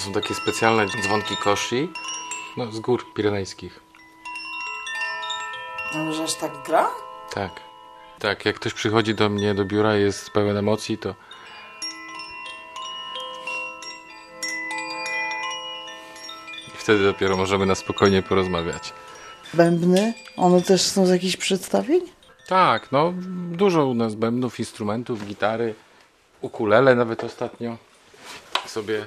są takie specjalne dzwonki koshi, no z gór pirenejskich. No, że aż tak gra? Tak. Tak, jak ktoś przychodzi do mnie do biura i jest pełen emocji, to i wtedy dopiero możemy na spokojnie porozmawiać. Bębny? One też są z jakichś przedstawień? Tak, no dużo u nas bębnów, instrumentów, gitary, ukulele nawet ostatnio sobie...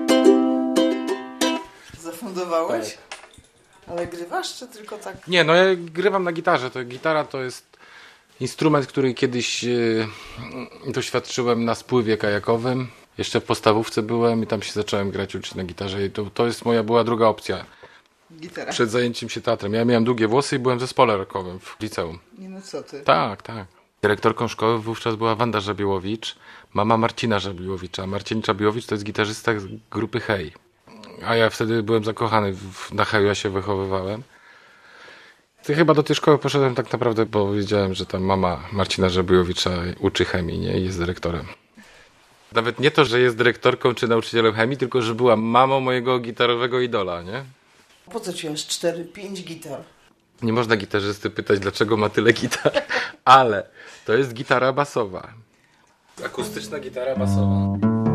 Zafundowałeś? Tak. Ale grywasz, czy tylko tak? Nie, no ja grywam na gitarze. Gitara to jest instrument, który kiedyś doświadczyłem na spływie kajakowym. Jeszcze w podstawówce byłem i tam się zacząłem uczyć na gitarze. I to jest była druga opcja. Gitara? Przed zajęciem się teatrem. Ja miałem długie włosy i byłem w zespole rockowym w liceum. Nie no co ty? Tak, tak. Dyrektorką szkoły wówczas była Wanda Żabiłowicz, mama Marcina Żabiłowicza. Marcin Żabiłowicz to jest gitarzysta z grupy Hej. A ja wtedy byłem zakochany, na Heju ja się wychowywałem. Ty chyba do tej szkoły poszedłem tak naprawdę, bo wiedziałem, że tam mama Marcina Żabiłowicza uczy chemii, nie? I jest dyrektorem. Nawet nie to, że jest dyrektorką czy nauczycielem chemii, tylko że była mamą mojego gitarowego idola, nie? Po co ci aż 4-5 gitar? Nie można gitarzysty pytać, dlaczego ma tyle gitar, ale to jest gitara basowa. Akustyczna gitara basowa.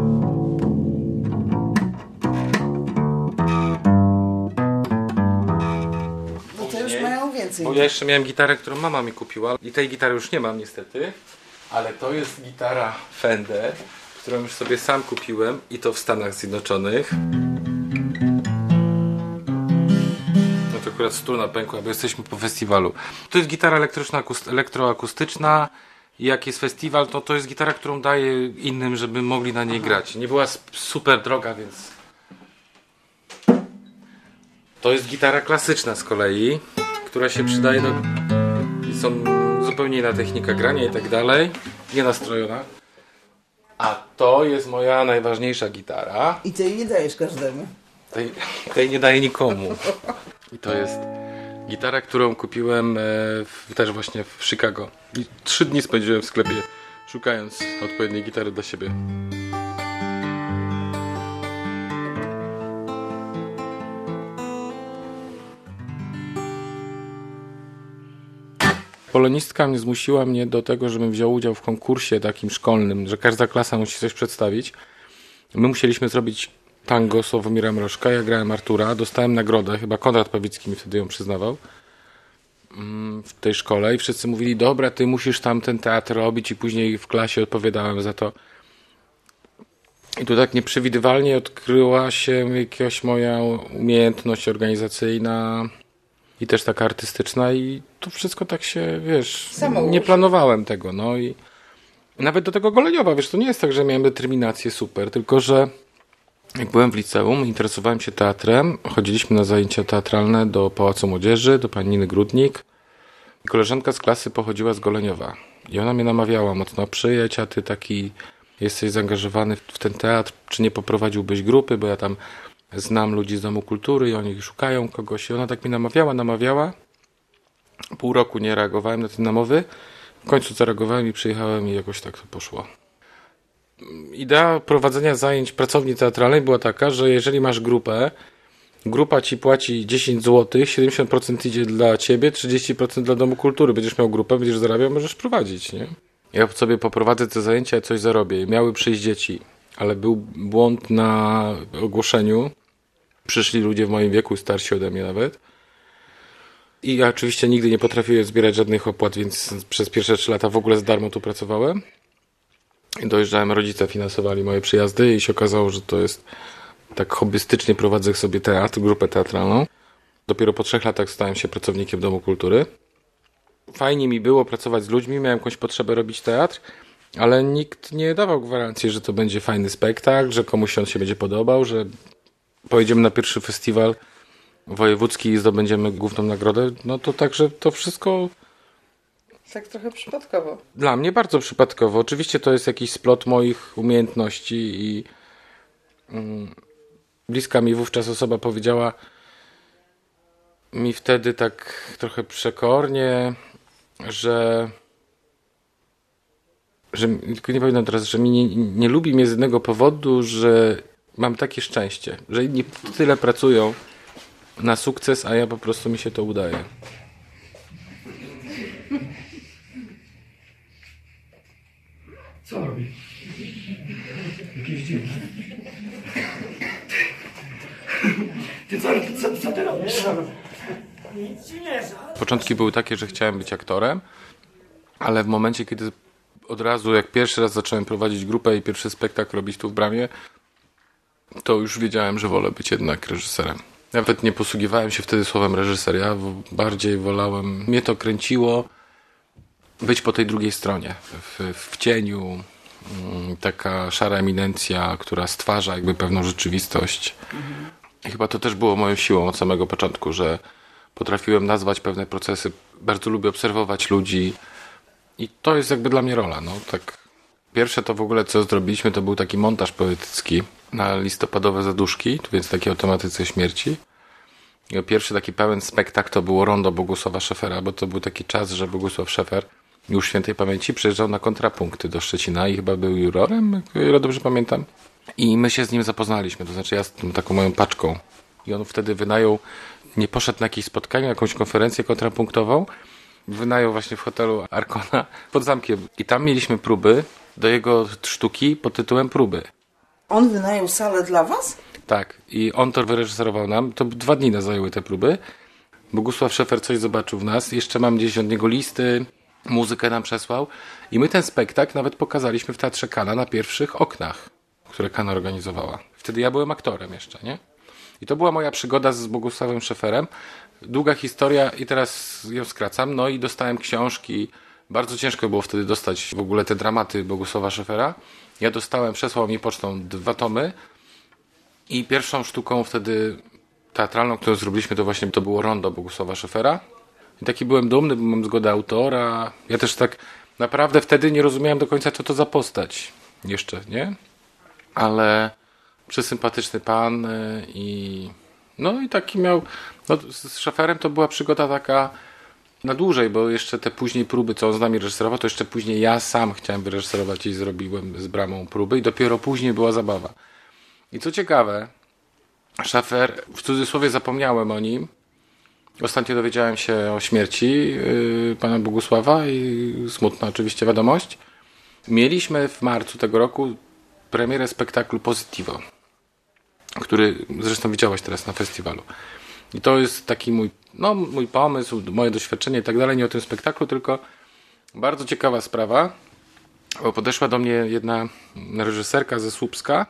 No to już mają więcej. Bo ja jeszcze miałem gitarę, którą mama mi kupiła i tej gitary już nie mam niestety, ale to jest gitara Fender, którą już sobie sam kupiłem i to w Stanach Zjednoczonych. No to akurat struna pękła, bo jesteśmy po festiwalu. To jest gitara elektroakustyczna i jak jest festiwal, to jest gitara, którą daję innym, żeby mogli na niej grać. Nie była super droga, więc... To jest gitara klasyczna z kolei, która się przydaje do... Są zupełnie inna technika grania i tak dalej. Nie nastrojona. A to jest moja najważniejsza gitara. I ty jej nie dajesz każdemu. Tej nie daję nikomu. I to jest gitara, którą kupiłem też właśnie w Chicago. I 3 dni spędziłem w sklepie, szukając odpowiedniej gitary dla siebie. Polonistka zmusiła mnie do tego, żebym wziął udział w konkursie takim szkolnym, że każda klasa musi coś przedstawić. My musieliśmy zrobić tango Sławomira Mrożka, ja grałem Artura, dostałem nagrodę, chyba Konrad Pawicki mi wtedy ją przyznawał w tej szkole i wszyscy mówili, dobra, ty musisz tam ten teatr robić i później w klasie odpowiadałem za to. I tu tak nieprzewidywalnie odkryła się jakaś moja umiejętność organizacyjna i też taka artystyczna i to wszystko tak się, wiesz, nie planowałem tego, no i nawet do tego Goleniowa, wiesz, to nie jest tak, że miałem determinację super, tylko że jak byłem w liceum, interesowałem się teatrem, chodziliśmy na zajęcia teatralne do Pałacu Młodzieży, do pani Niny Grudnik. Koleżanka z klasy pochodziła z Goleniowa i ona mnie namawiała mocno, przyjedź, a ty taki jesteś zaangażowany w ten teatr, czy nie poprowadziłbyś grupy, bo ja tam znam ludzi z Domu Kultury i oni szukają kogoś. I ona tak mi namawiała. Pół roku nie reagowałem na te namowy. W końcu zareagowałem i przyjechałem i jakoś tak to poszło. Idea prowadzenia zajęć pracowni teatralnej była taka, że jeżeli masz grupę, grupa ci płaci 10 zł, 70% idzie dla ciebie, 30% dla Domu Kultury. Będziesz miał grupę, będziesz zarabiał, możesz prowadzić, nie? Ja sobie poprowadzę te zajęcia, coś zarobię. Miały przyjść dzieci, ale był błąd na ogłoszeniu. Przyszli ludzie w moim wieku, starsi ode mnie nawet. I ja oczywiście nigdy nie potrafiłem zbierać żadnych opłat, więc przez pierwsze 3 lata w ogóle za darmo tu pracowałem. I dojeżdżałem, rodzice finansowali moje przyjazdy i się okazało, że to jest tak hobbystycznie prowadzę sobie teatr, grupę teatralną. Dopiero po 3 latach stałem się pracownikiem Domu Kultury. Fajnie mi było pracować z ludźmi, miałem jakąś potrzebę robić teatr, ale nikt nie dawał gwarancji, że to będzie fajny spektakl, że komuś on się będzie podobał, że pojedziemy na pierwszy festiwal wojewódzki i zdobędziemy główną nagrodę. No to także to wszystko... Tak trochę przypadkowo. Dla mnie bardzo przypadkowo. Oczywiście to jest jakiś splot moich umiejętności i bliska mi wówczas osoba powiedziała mi wtedy tak trochę przekornie, że tylko nie pamiętam teraz, że nie lubi mnie z jednego powodu, że mam takie szczęście, że inni tyle pracują na sukces, a ja po prostu mi się to udaje. Co robi? Jakieś dziwne. Ty co ty robisz? Nic ci nie żal. Początki były takie, że chciałem być aktorem, ale w momencie, kiedy od razu, jak pierwszy raz zacząłem prowadzić grupę i pierwszy spektakl robić tu w Bramie, to już wiedziałem, że wolę być jednak reżyserem. Nawet nie posługiwałem się wtedy słowem reżyser, ja bardziej wolałem, mnie to kręciło być po tej drugiej stronie, w cieniu, taka szara eminencja, która stwarza jakby pewną rzeczywistość. I chyba to też było moją siłą od samego początku, że potrafiłem nazwać pewne procesy, bardzo lubię obserwować ludzi i to jest jakby dla mnie rola. No, tak. Pierwsze to w ogóle, co zrobiliśmy, to był taki montaż poetycki na listopadowe zaduszki, więc takie o tematyce śmierci. I pierwszy taki pełen spektakl to było rondo Bogusława Szefera, bo to był taki czas, że Bogusław Szefer już świętej pamięci przyjeżdżał na kontrapunkty do Szczecina i chyba był jurorem, o ile dobrze pamiętam. I my się z nim zapoznaliśmy, to znaczy ja z tą taką moją paczką. I on wtedy wynajął, nie poszedł na jakieś spotkanie, jakąś konferencję kontrapunktową, wynajął właśnie w hotelu Arkona pod zamkiem. I tam mieliśmy próby do jego sztuki pod tytułem Próby. On wynajął salę dla was? Tak, i on to wyreżyserował nam. To 2 dni nas zajęły te próby. Bogusław Szefer coś zobaczył w nas. Jeszcze mam gdzieś od niego listy, muzykę nam przesłał. I my ten spektakl nawet pokazaliśmy w Teatrze Kana na pierwszych oknach, które Kana organizowała. Wtedy ja byłem aktorem jeszcze, nie? I to była moja przygoda z Bogusławem Szeferem. Długa historia i teraz ją skracam. No i dostałem książki. Bardzo ciężko było wtedy dostać w ogóle te dramaty Bogusława Szefera. Ja dostałem, przesłał mi pocztą 2 tomy i pierwszą sztuką wtedy teatralną, którą zrobiliśmy, to właśnie to było rondo Bogusława Szefera. I taki byłem dumny, bo mam zgodę autora. Ja też tak naprawdę wtedy nie rozumiałem do końca, co to za postać. Jeszcze, nie? Ale przesympatyczny pan i no i taki miał, no z Szeferem to była przygoda taka na dłużej, bo jeszcze te później próby, co on z nami reżyserował, to jeszcze później ja sam chciałem wyreżyserować i zrobiłem z Bramą próby i dopiero później była zabawa. I co ciekawe, Szefer, w cudzysłowie zapomniałem o nim, ostatnio dowiedziałem się o śmierci pana Bogusława i smutna oczywiście wiadomość. Mieliśmy w marcu tego roku premierę spektaklu Positivo, który zresztą widziałaś teraz na festiwalu. I to jest taki mój pomysł, moje doświadczenie i tak dalej, nie o tym spektaklu, tylko bardzo ciekawa sprawa, bo podeszła do mnie jedna reżyserka ze Słupska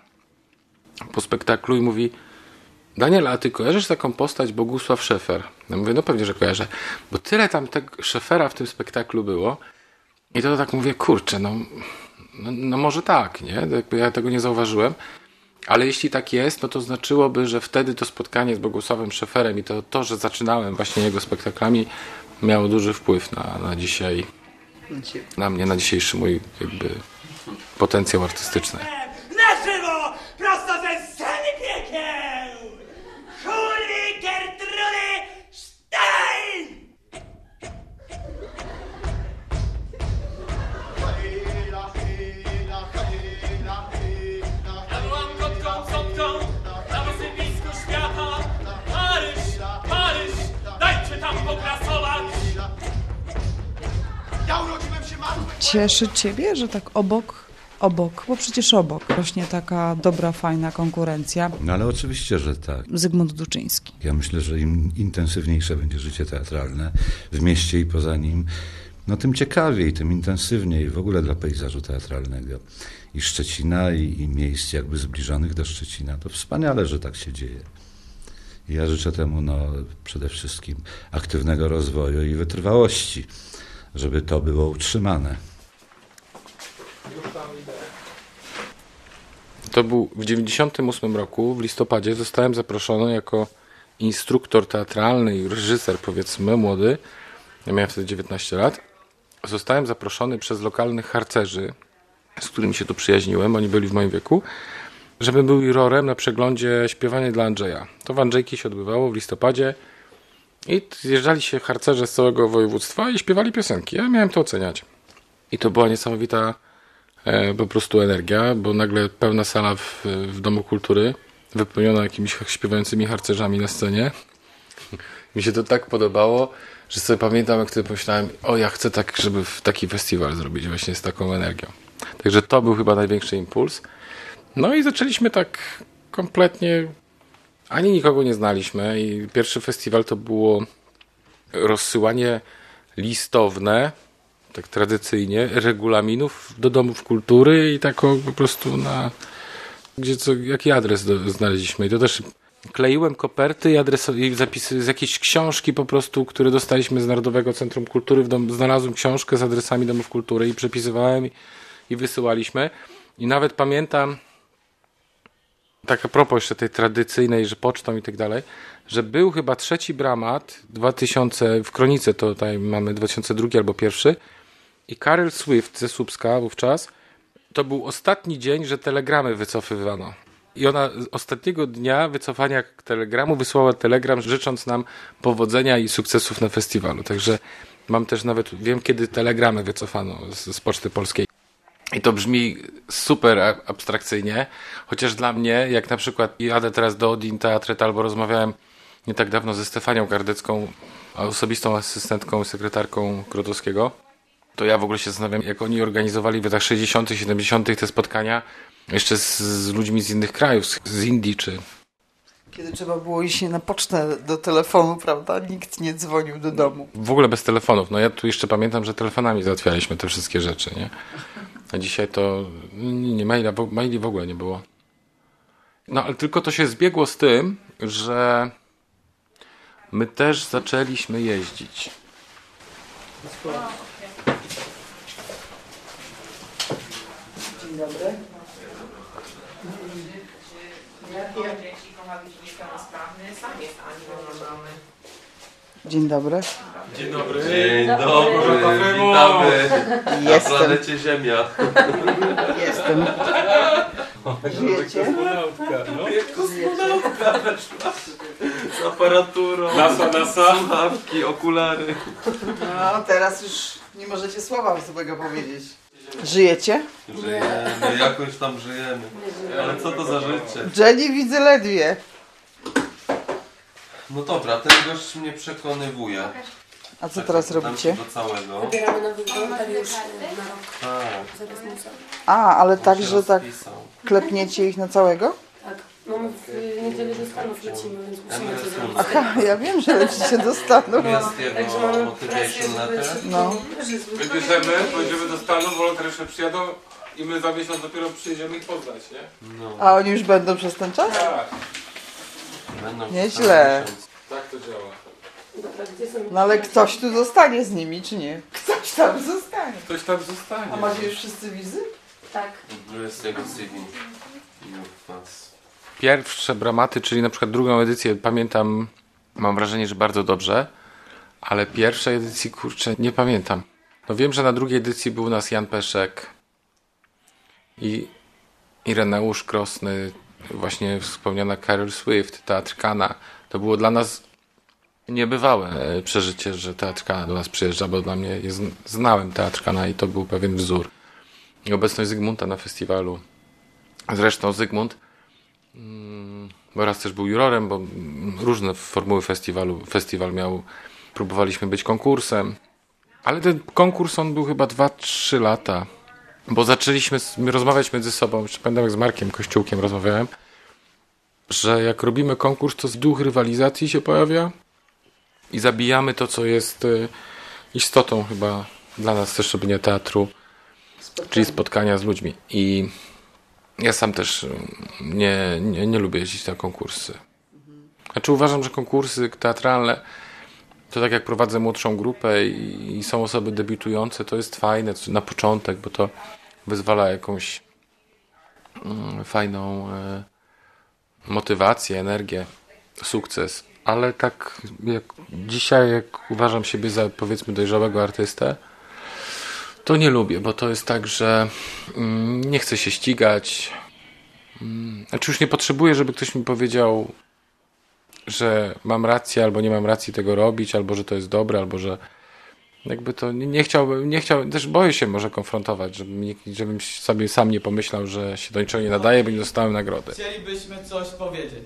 po spektaklu i mówi: Daniel, a ty kojarzysz taką postać Bogusław Szefer? Ja mówię, no pewnie, że kojarzę, bo tyle tam tego Szefera w tym spektaklu było i to tak mówię, kurczę, no może tak, nie? Jakby ja tego nie zauważyłem. Ale jeśli tak jest, no to znaczyłoby, że wtedy to spotkanie z Bogusławem Szeferem i to, że zaczynałem właśnie jego spektaklami, miało duży wpływ na dzisiaj, na mnie, na dzisiejszy mój jakby potencjał artystyczny. Na żywo! Prosto ze sceny piekieł! Julie Gertrudy Stein! Ja byłam kotką sądką na wysypisku świata. Paryż, dajcie tam pokrasować. Ja urodziłem się martwy! Cieszy ciebie, że tak obok, bo przecież obok rośnie taka dobra, fajna konkurencja. No ale oczywiście, że tak. Zygmunt Duczyński. Ja myślę, że im intensywniejsze będzie życie teatralne w mieście i poza nim, no tym ciekawiej, tym intensywniej w ogóle dla pejzażu teatralnego i Szczecina i miejsc jakby zbliżonych do Szczecina. To wspaniale, że tak się dzieje. I ja życzę temu przede wszystkim aktywnego rozwoju i wytrwałości, żeby to było utrzymane. To był w 1998 roku, w listopadzie, zostałem zaproszony jako instruktor teatralny i reżyser, powiedzmy, młody. Ja miałem wtedy 19 lat. Zostałem zaproszony przez lokalnych harcerzy, z którymi się tu przyjaźniłem, oni byli w moim wieku, żebym był jurorem na przeglądzie Śpiewanie dla Andrzeja. To w Andrzejki się odbywało w listopadzie i zjeżdżali się harcerze z całego województwa i śpiewali piosenki. Ja miałem to oceniać. I to była niesamowita po prostu energia, bo nagle pełna sala w Domu Kultury, wypełniona jakimiś śpiewającymi harcerzami na scenie. Mi się to tak podobało, że sobie pamiętam, jak wtedy pomyślałem, ja chcę tak, żeby taki festiwal zrobić właśnie z taką energią. Także to był chyba największy impuls. No i zaczęliśmy tak kompletnie, ani nikogo nie znaliśmy i pierwszy festiwal to było rozsyłanie listowne, tak tradycyjnie, regulaminów do domów kultury i tak po prostu jaki adres znaleźliśmy. I to też kleiłem koperty i zapisy z jakiejś książki po prostu, które dostaliśmy z Narodowego Centrum Kultury. Znalazłem książkę z adresami domów kultury i przepisywałem i wysyłaliśmy. I nawet pamiętam, tak a propos jeszcze tej tradycyjnej, że pocztą i tak dalej, że był chyba 3. Bramat 2000, w Kronice to tutaj mamy 2002 albo 1. I Karel Swift ze Słupska wówczas, to był ostatni dzień, że telegramy wycofywano. I ona ostatniego dnia wycofania telegramu wysłała telegram, życząc nam powodzenia i sukcesów na festiwalu. Także mam też wiem, kiedy telegramy wycofano z Poczty Polskiej. I to brzmi super abstrakcyjnie, chociaż dla mnie, jak na przykład jadę teraz do Odin Teatret albo rozmawiałem nie tak dawno ze Stefanią Gardecką, osobistą asystentką, sekretarką Grotowskiego, to ja w ogóle się zastanawiam, jak oni organizowali w latach 60., 70. te spotkania jeszcze z ludźmi z innych krajów, z Indii czy... Kiedy trzeba było iść na pocztę do telefonu, prawda? Nikt nie dzwonił do domu. W ogóle bez telefonów. No ja tu jeszcze pamiętam, że telefonami załatwialiśmy te wszystkie rzeczy, nie? A dzisiaj to maili w ogóle nie było. No ale tylko to się zbiegło z tym, że my też zaczęliśmy jeździć. Dzień dobry. Dzień dobry. Dzień dobry. Dzień dobry. Witamy. Na Jestem. planecie Ziemia. Jestem. Żyjecie? Kosmonautka weszła. Z aparaturą. NASA. Słuchawki, okulary. No, teraz już nie możecie słowa złego powiedzieć. Żyjecie? Żyjemy, jakoś tam żyjemy. Ale co to za życie? Jenny widzę ledwie. No dobra, ten gość mnie przekonywuje. A co teraz Dam robicie? ci do całego. Wybieramy nowy wolontariuszy na rok Tak. z Erasmusa. A, ale On tak, się że tak rozpisał. klepniecie ich na całego? Tak. No my w niedzielę do Stanów lecimy, więc musimy coś zrobić. Aha, ja wiem, że lecicie do Stanów. Jest Także jego mamy motivation letter. No. Wybierzemy, pojedziemy do Stanów, wolontariusze przyjadą i my za miesiąc dopiero przyjedziemy ich poznać, nie? No. A oni już będą przez ten czas? Tak, Będą Nieźle. przez miesiąc. tak to działa. Dobra, gdzie są... No ale ktoś tu zostanie z nimi, czy nie? Ktoś tam zostanie. Ktoś tam zostanie. A macie już wszyscy wizy? Tak. Tu jest jego CV. Nas. Pierwsze Bramaty, czyli na przykład drugą edycję, pamiętam, mam wrażenie, że bardzo dobrze, ale pierwszej edycji, kurczę, nie pamiętam. No wiem, że na drugiej edycji był u nas Jan Peszek i Ireneusz Krosny, właśnie wspomniana Carol Swift, Teatr Kana. To było dla nas niebywałe przeżycie, że Teatr Kana do nas przyjeżdża, bo dla mnie znałem Teatr Kana i to był pewien wzór. I obecność Zygmunta na festiwalu. Zresztą Zygmunt bo raz też był jurorem, bo różne formuły festiwal miał, próbowaliśmy być konkursem, ale ten konkurs on był chyba 2-3 lata, bo zaczęliśmy rozmawiać między sobą, jeszcze pamiętam jak z Markiem Kościółkiem rozmawiałem, że jak robimy konkurs, to duch rywalizacji się pojawia i zabijamy to, co jest istotą chyba dla nas też robienia teatru, czyli spotkania z ludźmi. I ja sam też nie lubię jeździć na konkursy. Znaczy uważam, że konkursy teatralne to tak jak prowadzę młodszą grupę i są osoby debiutujące, to jest fajne na początek, bo to wyzwala jakąś fajną motywację, energię, sukces. Ale tak jak dzisiaj, jak uważam siebie za powiedzmy dojrzałego artystę, to nie lubię, bo to jest tak, że nie chcę się ścigać. Znaczy już nie potrzebuję, żeby ktoś mi powiedział, że mam rację, albo nie mam racji tego robić, albo że to jest dobre, albo że jakby to nie chciałbym, też boję się może konfrontować, żebym sobie sam nie pomyślał, że się do niczego nie nadaje, bo nie dostałem nagrody. Chcielibyśmy coś powiedzieć.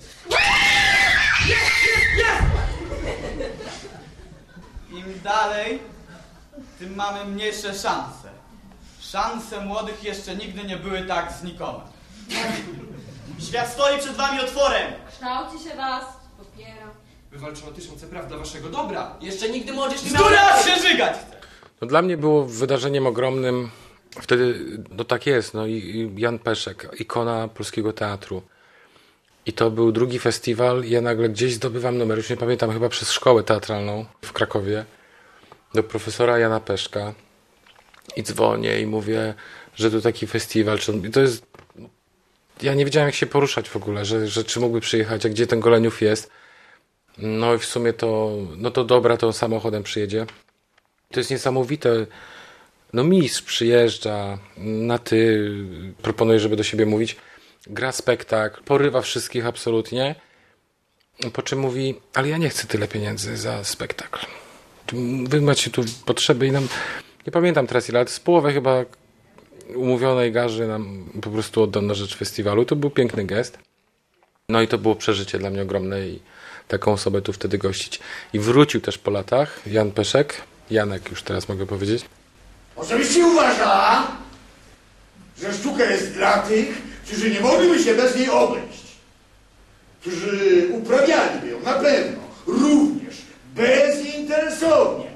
Im dalej, tym mamy mniejsze szanse. Szanse młodych jeszcze nigdy nie były tak znikome. Świat stoi przed wami otworem. Kształci się was, popieram. Wywalczono tysiące praw dla waszego dobra. Jeszcze nigdy młodzież nie Zdura się żygać! No dla mnie było wydarzeniem ogromnym, wtedy, no tak jest, no i Jan Peszek, ikona polskiego teatru. I to był drugi festiwal i ja nagle gdzieś zdobywam numer, już nie pamiętam, chyba przez szkołę teatralną w Krakowie, do profesora Jana Peszka i dzwonię i mówię, że to taki festiwal, to jest, ja nie wiedziałem jak się poruszać w ogóle, że czy mógłby przyjechać, a gdzie ten Goleniów jest. No i w sumie to, no to dobra, to samochodem przyjedzie. To jest niesamowite. No mistrz przyjeżdża na ty, proponuje, żeby do siebie mówić, gra spektakl, porywa wszystkich absolutnie, po czym mówi, ale ja nie chcę tyle pieniędzy za spektakl. Wy macie tu potrzeby i nam, nie pamiętam teraz ile, ale to z połowę chyba umówionej garzy nam po prostu oddano na rzecz festiwalu. To był piękny gest. No i to było przeżycie dla mnie ogromne i taką osobę tu wtedy gościć. I wrócił też po latach Jan Peszek, Janek już teraz mogę powiedzieć. Osobiście uważa, że sztuka jest dla tych, którzy nie mogliby się bez niej obejść. Którzy uprawialiby ją na pewno, również bezinteresownie.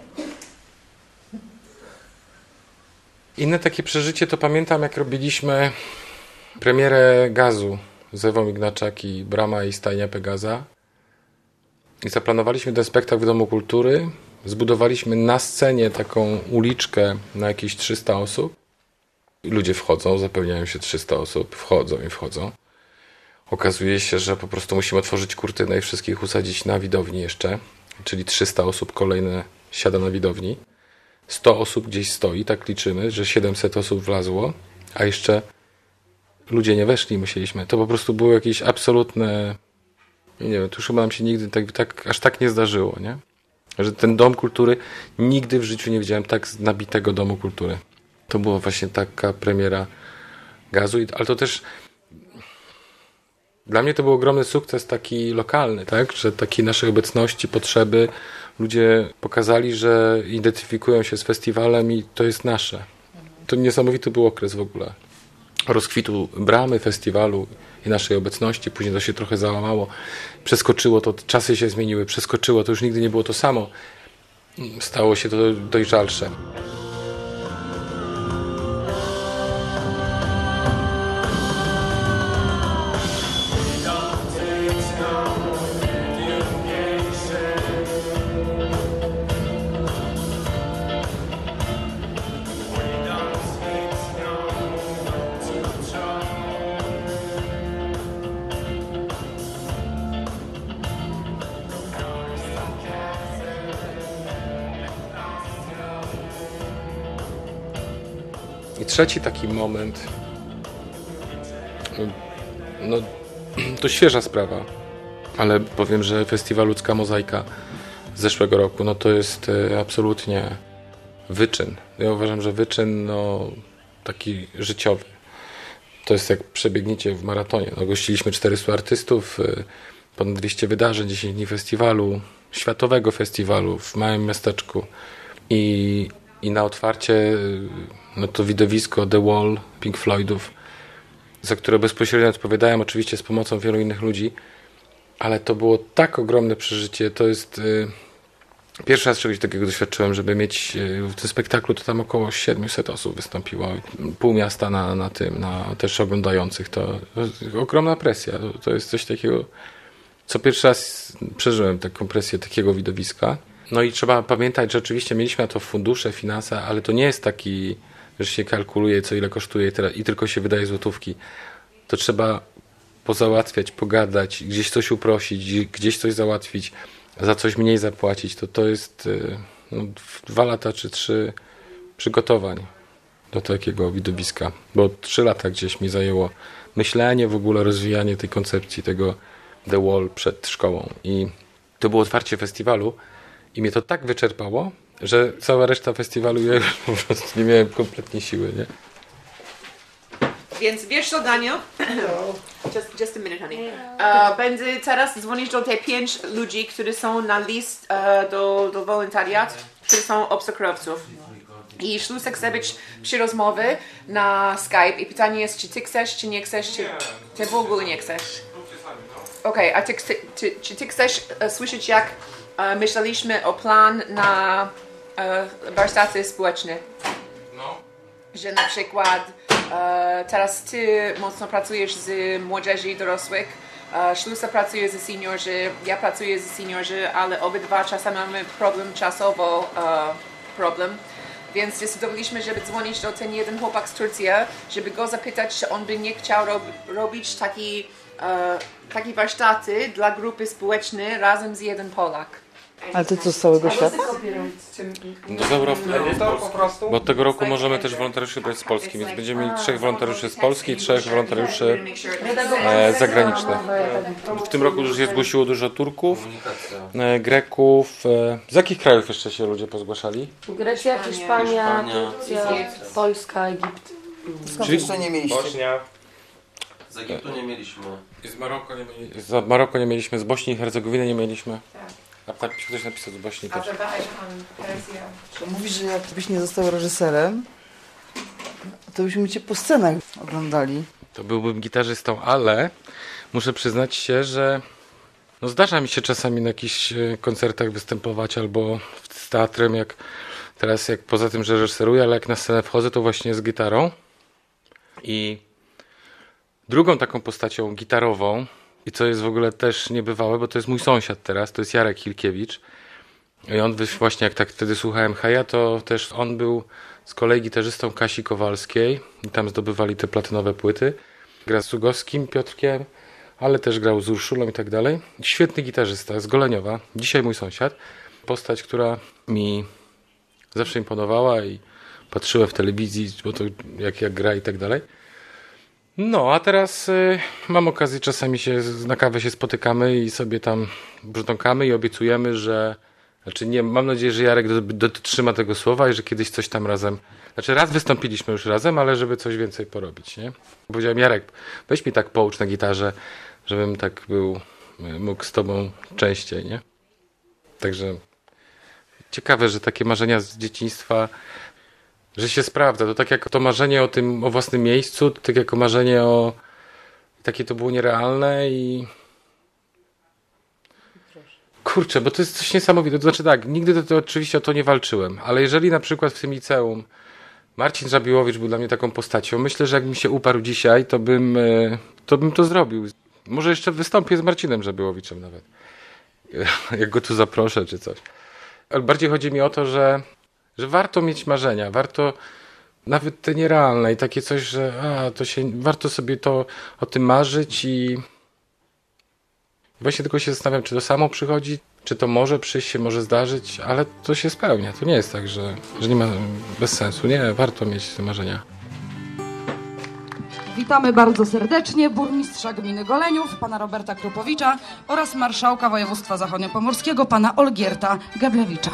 Inne takie przeżycie to pamiętam, jak robiliśmy premierę Gazu z Ewą Ignaczak i Brama i Stajnia Pegaza. I zaplanowaliśmy ten spektakl w Domu Kultury. Zbudowaliśmy na scenie taką uliczkę na jakieś 300 osób. I ludzie wchodzą, zapełniają się 300 osób, wchodzą. Okazuje się, że po prostu musimy otworzyć kurtynę i wszystkich usadzić na widowni jeszcze. Czyli 300 osób kolejne siada na widowni. 100 osób gdzieś stoi, tak liczymy, że 700 osób wlazło, a jeszcze ludzie nie weszli, musieliśmy. To po prostu było jakieś absolutne, nie wiem, to już chyba nam się nigdy aż tak nie zdarzyło, nie? Że ten Dom Kultury, nigdy w życiu nie widziałem tak nabitego Domu Kultury. To była właśnie taka premiera Gazu, ale to też dla mnie to był ogromny sukces taki lokalny, tak? Że takiej naszej obecności, potrzeby, ludzie pokazali, że identyfikują się z festiwalem i to jest nasze. To niesamowity był okres w ogóle. Rozkwitu Bramy, festiwalu i naszej obecności. Później to się trochę załamało. Przeskoczyło to, czasy się zmieniły, to już nigdy nie było to samo. Stało się to dojrzalsze. I trzeci taki moment, no to świeża sprawa, ale powiem, że Festiwal Ludzka Mozaika z zeszłego roku, no to jest absolutnie wyczyn. Ja uważam, że wyczyn taki życiowy. To jest jak przebiegniecie w maratonie. No, gościliśmy 400 artystów, ponad 200 wydarzeń, 10 dni festiwalu, światowego festiwalu w małym miasteczku i na otwarcie no to widowisko The Wall, Pink Floydów, za które bezpośrednio odpowiadałem, oczywiście z pomocą wielu innych ludzi, ale to było tak ogromne przeżycie, to jest pierwszy raz czegoś takiego doświadczyłem, żeby mieć w tym spektaklu, to tam około 700 osób wystąpiło, pół miasta na też oglądających, to ogromna presja, to jest coś takiego, co pierwszy raz przeżyłem, taką presję takiego widowiska. No i trzeba pamiętać, że oczywiście mieliśmy na to fundusze, finanse, ale to nie jest taki, że się kalkuluje, co ile kosztuje i tylko się wydaje złotówki. To trzeba pozałatwiać, pogadać, gdzieś coś uprosić, gdzieś coś załatwić, za coś mniej zapłacić. To jest 2 lata czy 3 przygotowań do takiego widowiska. Bo 3 lata gdzieś mi zajęło myślenie, w ogóle rozwijanie tej koncepcji, tego The Wall przed szkołą. I to było otwarcie festiwalu. I mnie to tak wyczerpało, że cała reszta festiwalu ja już po prostu nie miałem kompletnie siły, nie? Więc wiesz co, Daniel? Just a minute, honey. Będę teraz dzwonić do tych 5 ludzi, którzy są na list do wolontariat, którzy są obcokrajowców. I Ślusek chce być przy rozmowie na Skype i pytanie jest, czy ty chcesz, czy nie chcesz, czy ty w ogóle nie chcesz. Okej, a czy ty chcesz słyszeć, jak myśleliśmy o plan na warsztaty społeczne? No. Że na przykład teraz ty mocno pracujesz z młodzieży i dorosłych, Ślusa pracuje ze seniorzy, ja pracuję ze seniorzy, ale obydwa czasem mamy czasowo problem. Więc zdecydowaliśmy, żeby dzwonić do ten jeden chłopak z Turcji, żeby go zapytać, czy on by nie chciał robić takie warsztaty dla grupy społecznej razem z jeden Polak. Ale ty co z całego świata? No dobra, bo od tego roku możemy też wolontariuszy brać z Polski, więc będziemy mieli 3 wolontariuszy z Polski i 3 wolontariuszy zagranicznych. W tym roku już się zgłosiło dużo Turków, Greków. Z jakich krajów jeszcze się ludzie pozgłaszali? Grecja, Hiszpania, Turcja, Polska, Egipt. Skąd jeszcze nie mieliście? Bosnia. Z Egiptu nie mieliśmy. Z Maroku nie mieliśmy, z Bośni i Hercegowiny nie mieliśmy. A ktoś napisał z Bośni też. To mówisz, że jakbyś nie został reżyserem, to byśmy cię po scenach oglądali. To byłbym gitarzystą, ale muszę przyznać się, że no zdarza mi się czasami na jakichś koncertach występować albo z teatrem, jak teraz, jak poza tym, że reżyseruję, ale jak na scenę wchodzę, to właśnie z gitarą. I drugą taką postacią gitarową, i co jest w ogóle też niebywałe, bo to jest mój sąsiad teraz, to jest Jarek Hilkiewicz. I on właśnie, jak tak wtedy słuchałem Heja, to też on był z kolei gitarzystą Kasi Kowalskiej i tam zdobywali te platynowe płyty. Gra z Sugowskim, Piotrkiem, ale też grał z Urszulą i tak dalej. Świetny gitarzysta z Goleniowa, dzisiaj mój sąsiad. Postać, która mi zawsze imponowała i patrzyłem w telewizji, bo to jak gra i tak dalej. No, a teraz mam okazję, czasami na kawę się spotykamy i sobie tam brzdąkamy i obiecujemy, że... Znaczy nie, mam nadzieję, że Jarek dotrzyma tego słowa i że kiedyś coś tam razem... Znaczy raz wystąpiliśmy już razem, ale żeby coś więcej porobić, nie? Powiedziałem, Jarek, weź mi tak poucz na gitarze, żebym tak mógł z tobą częściej, nie? Także ciekawe, że takie marzenia z dzieciństwa... Że się sprawdza. To tak jak to marzenie o własnym miejscu, to tak jak marzenie takie to było nierealne i... Kurczę, bo to jest coś niesamowite. To znaczy tak, nigdy to oczywiście o to nie walczyłem, ale jeżeli na przykład w tym liceum Marcin Żabiłowicz był dla mnie taką postacią, myślę, że jakbym się uparł dzisiaj, to bym to zrobił. Może jeszcze wystąpię z Marcinem Żabiłowiczem nawet. Jak go tu zaproszę czy coś. Ale bardziej chodzi mi o to, że warto mieć marzenia, warto nawet te nierealne i takie coś, że warto sobie o tym marzyć i właśnie tylko się zastanawiam, czy to samo przychodzi, czy to może przyjść, się może zdarzyć, ale to się spełnia. To nie jest tak, że nie ma bez sensu. Nie, warto mieć te marzenia. Witamy bardzo serdecznie burmistrza gminy Goleniów, pana Roberta Krupowicza oraz marszałka województwa zachodniopomorskiego, pana Olgierta Gablewicza.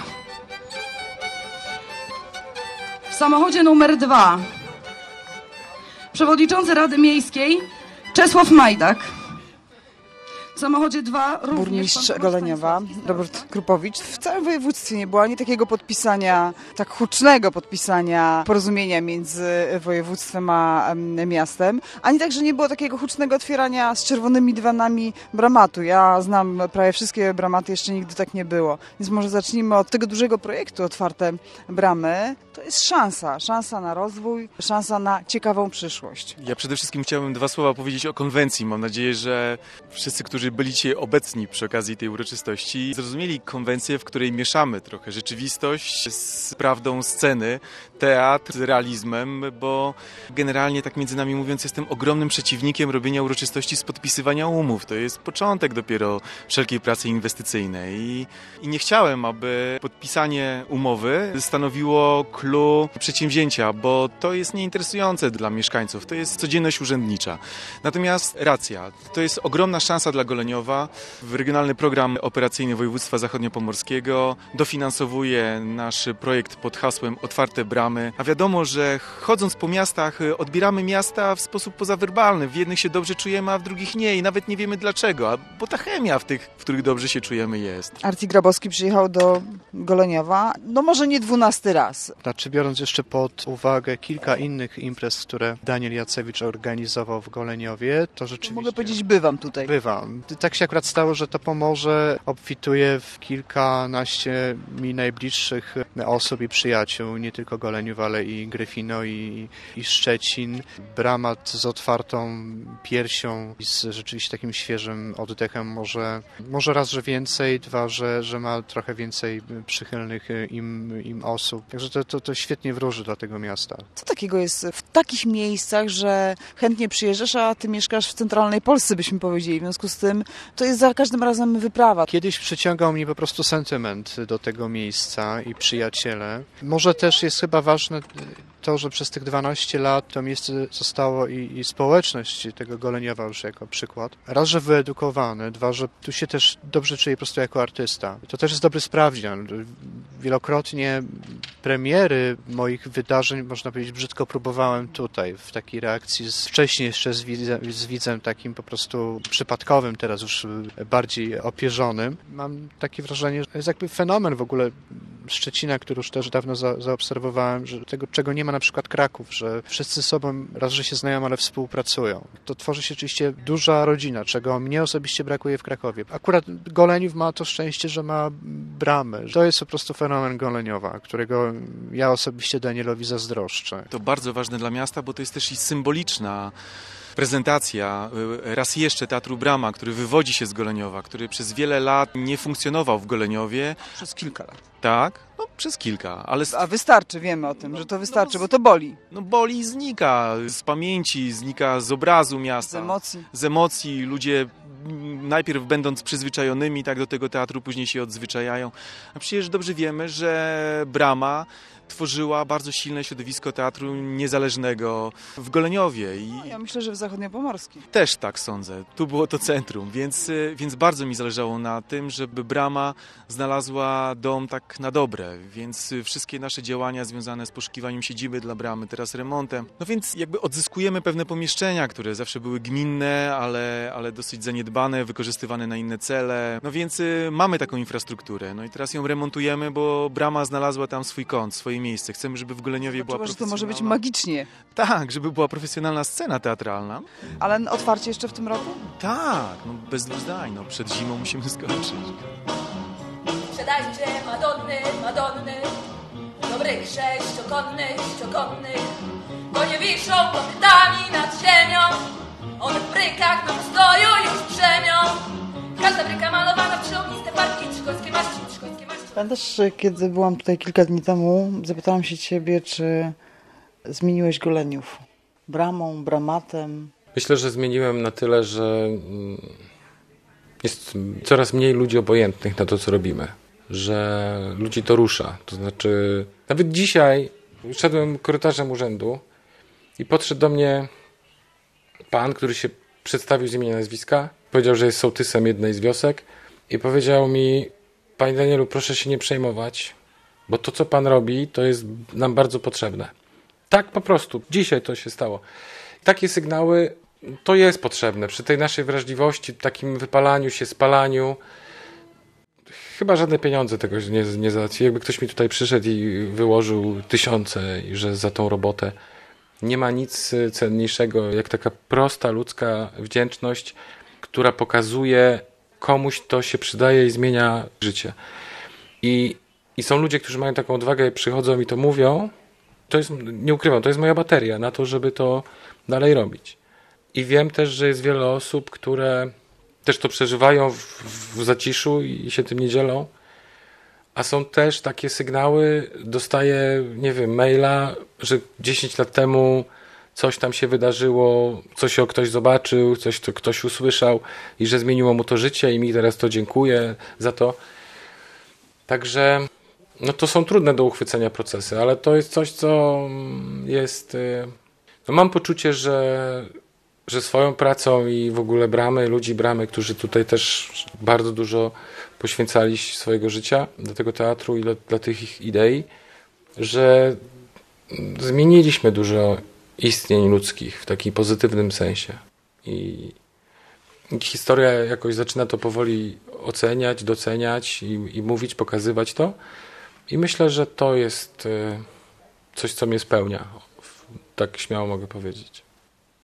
W samochodzie numer 2 przewodniczący Rady Miejskiej Czesław Majdak. W samochodzie 2 również burmistrz Goleniowa, Robert Krupowicz. W całym województwie nie było ani takiego podpisania, tak hucznego podpisania porozumienia między województwem a miastem, ani także nie było takiego hucznego otwierania z czerwonymi dywanami Bramatu. Ja znam prawie wszystkie Bramaty, jeszcze nigdy tak nie było. Więc może zacznijmy od tego dużego projektu Otwarte Bramy. To jest szansa na rozwój, szansa na ciekawą przyszłość. Ja przede wszystkim chciałbym 2 słowa powiedzieć o konwencji. Mam nadzieję, że wszyscy, którzy byli dzisiaj obecni przy okazji tej uroczystości, zrozumieli konwencję, w której mieszamy trochę rzeczywistość z prawdą sceny, teatr z realizmem, bo generalnie tak między nami mówiąc jestem ogromnym przeciwnikiem robienia uroczystości z podpisywania umów. To jest początek dopiero wszelkiej pracy inwestycyjnej i nie chciałem, aby podpisanie umowy stanowiło clou przedsięwzięcia, bo to jest nieinteresujące dla mieszkańców, to jest codzienność urzędnicza. Natomiast racja, to jest ogromna szansa dla Goleniów, Goleniowa. Regionalny Program Operacyjny Województwa Zachodniopomorskiego dofinansowuje nasz projekt pod hasłem Otwarte Bramy. A wiadomo, że chodząc po miastach odbieramy miasta w sposób pozawerbalny. W jednych się dobrze czujemy, a w drugich nie i nawet nie wiemy dlaczego, bo ta chemia w tych, w których dobrze się czujemy jest. Arti Grabowski przyjechał do Goleniowa, no może nie 12 raz. Znaczy biorąc jeszcze pod uwagę kilka innych imprez, które Daniel Jacewicz organizował w Goleniowie, to rzeczywiście... Mogę powiedzieć, bywam tutaj. Bywam. Tak się akurat stało, że to Pomorze obfituje w kilkanaście mi najbliższych osób i przyjaciół, nie tylko Goleniów, ale i Gryfino i Szczecin. Bramat z otwartą piersią i z rzeczywiście takim świeżym oddechem może raz, że więcej, dwa, że ma trochę więcej przychylnych im osób. Także to świetnie wróży dla tego miasta. Co takiego jest w takich miejscach, że chętnie przyjeżdżasz, a ty mieszkasz w centralnej Polsce, byśmy powiedzieli. W związku z tym to jest za każdym razem wyprawa. Kiedyś przyciągał mnie po prostu sentyment do tego miejsca i przyjaciele. Może też jest chyba ważne to, że przez tych 12 lat to miejsce zostało i społeczność tego Goleniowa już jako przykład. Raz, że wyedukowane, dwa, że tu się też dobrze czuję po prostu jako artysta. To też jest dobry sprawdzian. Wielokrotnie premiery moich wydarzeń, można powiedzieć, brzydko próbowałem tutaj, w takiej reakcji wcześniej jeszcze z widzem takim po prostu przypadkowym, teraz już bardziej opierzonym. Mam takie wrażenie, że jest jakby fenomen w ogóle Szczecina, który już też dawno zaobserwowałem, że tego, czego nie ma na przykład Kraków, że wszyscy sobą raz, że się znają, ale współpracują. To tworzy się oczywiście duża rodzina, czego mnie osobiście brakuje w Krakowie. Akurat Goleniów ma to szczęście, że ma bramy. To jest po prostu fenomen Goleniowa, którego ja osobiście Danielowi zazdroszczę. To bardzo ważne dla miasta, bo to jest też i symboliczna prezentacja raz jeszcze Teatru Brama, który wywodzi się z Goleniowa, który przez wiele lat nie funkcjonował w Goleniowie. Przez kilka lat. Tak? No przez kilka, ale... A wystarczy, wiemy o tym, że to wystarczy, bo to boli. No boli i znika z pamięci, znika z obrazu miasta. Z emocji. Z emocji. Ludzie najpierw będąc przyzwyczajonymi tak do tego teatru, później się odzwyczajają. A przecież dobrze wiemy, że Brama tworzyła bardzo silne środowisko teatru niezależnego w Goleniowie. Ja myślę, że w Zachodniopomorskim. Też tak sądzę. Tu było to centrum, więc bardzo mi zależało na tym, żeby Brama znalazła dom tak na dobre. Więc wszystkie nasze działania związane z poszukiwaniem siedziby dla Bramy, teraz remontem. No więc jakby odzyskujemy pewne pomieszczenia, które zawsze były gminne, ale dosyć zaniedbane, wykorzystywane na inne cele. No więc mamy taką infrastrukturę. No i teraz ją remontujemy, bo Brama znalazła tam swój kąt, swoje miejsce. Chcemy, żeby w Goleniowie była profesjonalna... to może być magicznie. Tak, żeby była profesjonalna scena teatralna. Ale otwarcie jeszcze w tym roku? Tak, no bez dwóch zdań, no przed zimą musimy skończyć. Sprzedajcie Madonny, dobrych sześciokonnych, bo nie wiszą kopytami nad ziemią, one w brykach na postoju już brzemią. Każda bryka malowana w przylądniste parki, trzkońskie maści. Pamiętasz, kiedy byłam tutaj kilka dni temu, zapytałam się ciebie, czy zmieniłeś Goleniów bramą, bramatem? Myślę, że zmieniłem na tyle, że jest coraz mniej ludzi obojętnych na to, co robimy. Że ludzi to rusza. To znaczy, nawet dzisiaj szedłem korytarzem urzędu i podszedł do mnie pan, który się przedstawił z imienia nazwiska. Powiedział, że jest sołtysem jednej z wiosek i powiedział mi: Panie Danielu, proszę się nie przejmować, bo to, co pan robi, to jest nam bardzo potrzebne. Tak po prostu. Dzisiaj to się stało. Takie sygnały to jest potrzebne. Przy tej naszej wrażliwości, takim wypalaniu się, spalaniu, chyba żadne pieniądze tego nie załatwi. Jakby ktoś mi tutaj przyszedł i wyłożył tysiące, że za tą robotę nie ma nic cenniejszego, jak taka prosta ludzka wdzięczność, która pokazuje, komuś to się przydaje i zmienia życie. I są ludzie, którzy mają taką odwagę i przychodzą i to mówią. To jest, nie ukrywam, to jest moja bateria na to, żeby to dalej robić. I wiem też, że jest wiele osób, które też to przeżywają w zaciszu i się tym nie dzielą. A są też takie sygnały, dostaję, nie wiem, maila, że 10 lat temu coś tam się wydarzyło, coś ktoś zobaczył, coś to ktoś usłyszał i że zmieniło mu to życie i mi teraz to dziękuję za to. Także no to są trudne do uchwycenia procesy, ale to jest coś, co jest... No mam poczucie, że że swoją pracą i w ogóle ludzi Bramy, którzy tutaj też bardzo dużo poświęcali swojego życia do tego teatru i dla tych ich idei, że zmieniliśmy dużo istnień ludzkich w takim pozytywnym sensie. I historia jakoś zaczyna to powoli oceniać, doceniać i mówić, pokazywać to. I myślę, że to jest coś, co mnie spełnia. Tak śmiało mogę powiedzieć.